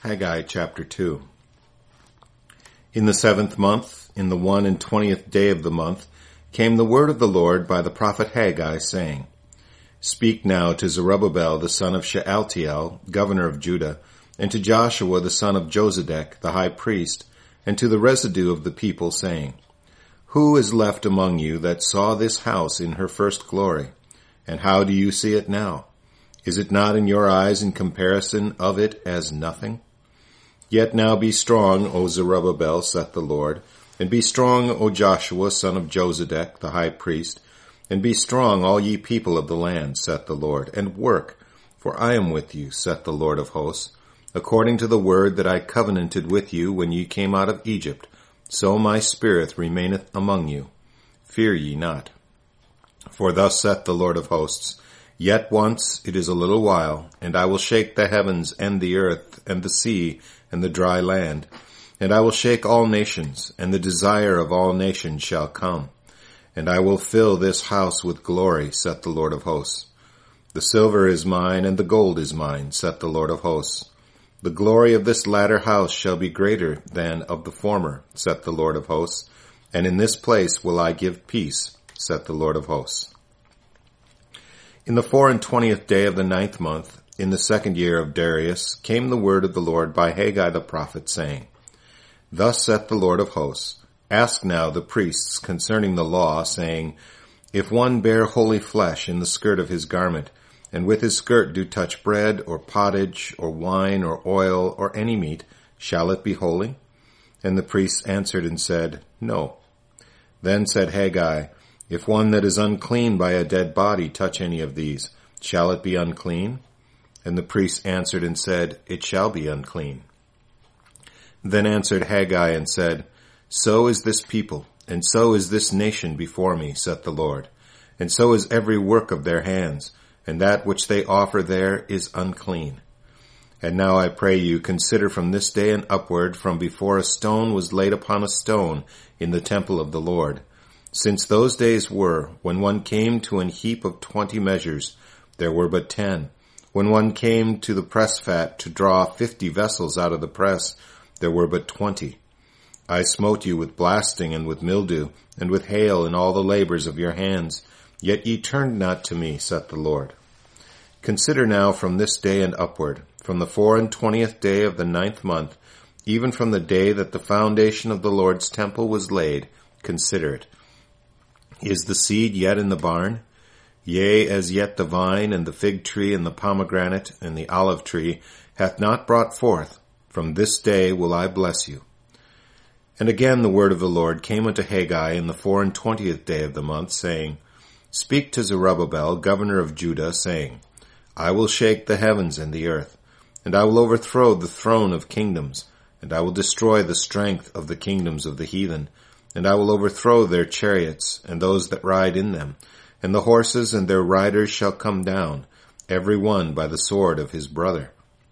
Haggai chapter 2. In the 7th month, in the 21st day of the month, came the word of the Lord by the prophet Haggai, saying, Speak now to Zerubbabel the son of Shealtiel, governor of Judah, and to Joshua the son of Josedek, the high priest, and to the residue of the people, saying, Who is left among you that saw this house in her first glory? And how do you see it now? Is it not in your eyes in comparison of it as nothing? Yet now be strong, O Zerubbabel, saith the Lord, and be strong, O Joshua, son of Josedek, the high priest, and be strong, all ye people of the land, saith the Lord, and work, for I am with you, saith the Lord of hosts, according to the word that I covenanted with you when ye came out of Egypt, so my spirit remaineth among you. Fear ye not. For thus saith the Lord of hosts, Yet once it is a little while, and I will shake the heavens and the earth and the sea and the dry land, and I will shake all nations, and the desire of all nations shall come. And I will fill this house with glory, saith the Lord of hosts. The silver is mine, and the gold is mine, saith the Lord of hosts. The glory of this latter house shall be greater than of the former, saith the Lord of hosts, and in this place will I give peace, saith the Lord of hosts. In the 24th day of the 9th month, in the 2nd year of Darius, came the word of the Lord by Haggai the prophet, saying, Thus saith the Lord of hosts, Ask now the priests concerning the law, saying, If one bear holy flesh in the skirt of his garment, and with his skirt do touch bread, or pottage, or wine, or oil, or any meat, shall it be holy? And the priests answered and said, No. Then said Haggai, If one that is unclean by a dead body touch any of these, shall it be unclean? And the priests answered and said, It shall be unclean. Then answered Haggai and said, So is this people, and so is this nation before me, saith the Lord, and so is every work of their hands, and that which they offer there is unclean. And now I pray you, consider from this day and upward, from before a stone was laid upon a stone in the temple of the Lord, since those days were, when one came to an heap of 20 measures, there were but 10. When one came to the press fat to draw 50 vessels out of the press, there were but 20. I smote you with blasting and with mildew, and with hail in all the labors of your hands, yet ye turned not to me, saith the Lord. Consider now from this day and upward, from the 24th day of the 9th month, even from the day that the foundation of the Lord's temple was laid, consider it. Is the seed yet in the barn? Yea, as yet the vine and the fig tree and the pomegranate and the olive tree hath not brought forth. From this day will I bless you. And again the word of the Lord came unto Haggai in the 24th day of the month, saying, Speak to Zerubbabel, governor of Judah, saying, I will shake the heavens and the earth, and I will overthrow the throne of kingdoms, and I will destroy the strength of the kingdoms of the heathen, and I will overthrow their chariots and those that ride in them, and the horses and their riders shall come down, every one by the sword of his brother.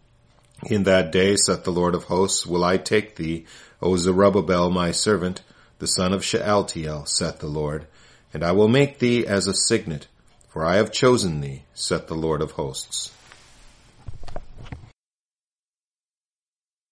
In that day, saith the Lord of hosts, will I take thee, O Zerubbabel my servant, the son of Shealtiel, saith the Lord, and I will make thee as a signet, for I have chosen thee, saith the Lord of hosts.